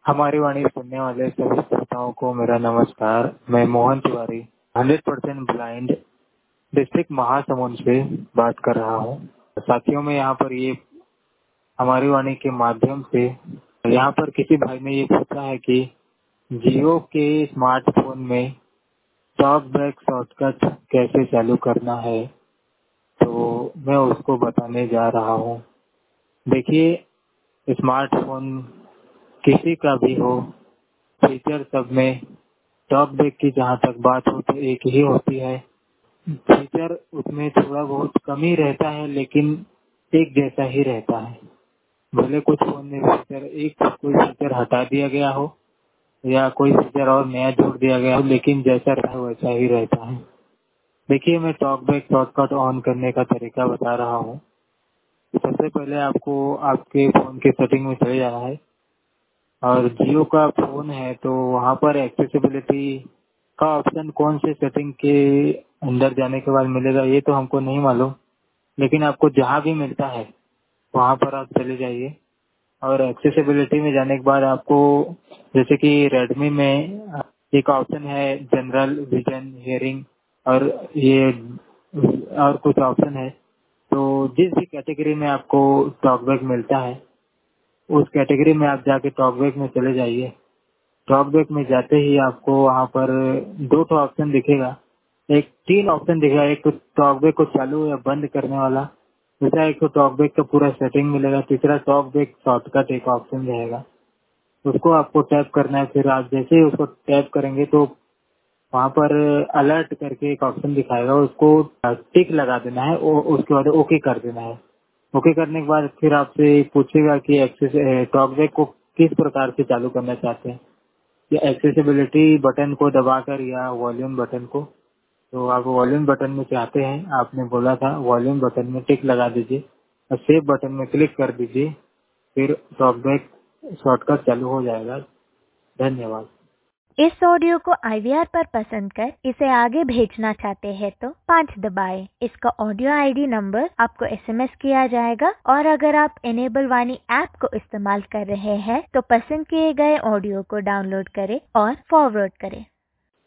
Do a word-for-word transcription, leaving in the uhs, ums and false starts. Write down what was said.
हमारी वाणी सुनने वाले सभी श्रोताओं को मेरा नमस्कार। मैं Mohan Tiwari hundred percent blind district Mahasamund से बात कर रहा हूँ। साथियों में यहाँ पर ये हमारी वाणी के माध्यम से यहाँ पर किसी भाई ने ये पूछा है कि जियो के स्मार्टफोन में टॉक बैक शॉर्टकट कैसे चालू करना है, तो मैं उसको बताने जा रहा हूँ। देखिए, स्मार्टफोन किसी का भी हो, फीचर सब में टॉक बैक की जहाँ तक बात हो तो एक ही होती है। फीचर उसमें थोड़ा बहुत कम ही रहता है, लेकिन एक जैसा ही रहता है। भले कुछ फोन में फीचर एक कोई फीचर हटा दिया गया हो या कोई फीचर और नया जोड़ दिया गया हो, लेकिन जैसा रहता है वैसा ही रहता है। देखिए, मैं टॉक बैक शॉर्टकट ऑन करने का तरीका बता रहा हूँ। सबसे पहले आपको आपके फोन के सेटिंग में चले जाना है और जियो का फोन है तो वहाँ पर एक्सेसिबिलिटी का ऑप्शन कौन से सेटिंग के अंदर जाने के बाद मिलेगा ये तो हमको नहीं मालूम, लेकिन आपको जहाँ भी मिलता है वहाँ पर आप चले जाइए। और एक्सेसिबिलिटी में जाने के बाद आपको, जैसे कि रेडमी में एक ऑप्शन है जनरल विजन हियरिंग और ये और कुछ ऑप्शन है, तो जिस भी कैटेगरी में आपको टॉकबैक मिलता है उस कैटेगरी में आप जाके टॉकबैक में चले जाइए। टॉकबैक में जाते ही आपको वहाँ पर दो तो ऑप्शन दिखेगा, एक तीन ऑप्शन दिखेगा। एक तो टॉकबैक को चालू या बंद करने वाला, दूसरा एक तो टॉकबैक का पूरा सेटिंग मिलेगा, तीसरा टॉकबैक शॉर्टकट एक ऑप्शन रहेगा, उसको आपको टैप करना है। फिर आप जैसे ही उसको टैप करेंगे तो वहाँ पर अलर्ट करके एक ऑप्शन दिखाएगा, उसको टिक लगा देना है और उसके बाद ओके कर देना है। ओके करने के बाद फिर आपसे पूछेगा कि एक्सेस टॉकबैक को किस प्रकार से चालू करना चाहते हैं, या एक्सेसिबिलिटी बटन को दबाकर या वॉल्यूम बटन को। तो आप वॉल्यूम बटन में चाहते हैं, आपने बोला था वॉल्यूम बटन में टिक लगा दीजिए और सेव बटन में क्लिक कर दीजिए, फिर टॉकबैक शॉर्टकट चालू हो जाएगा। धन्यवाद। इस ऑडियो को आई वी आर पर पसंद कर इसे आगे भेजना चाहते हैं तो पाँच दबाएं। इसका ऑडियो आई डी नंबर आपको एस एम एस किया जाएगा और अगर आप इनेबल वाणी ऐप को इस्तेमाल कर रहे हैं तो पसंद किए गए ऑडियो को डाउनलोड करें और फॉरवर्ड करें।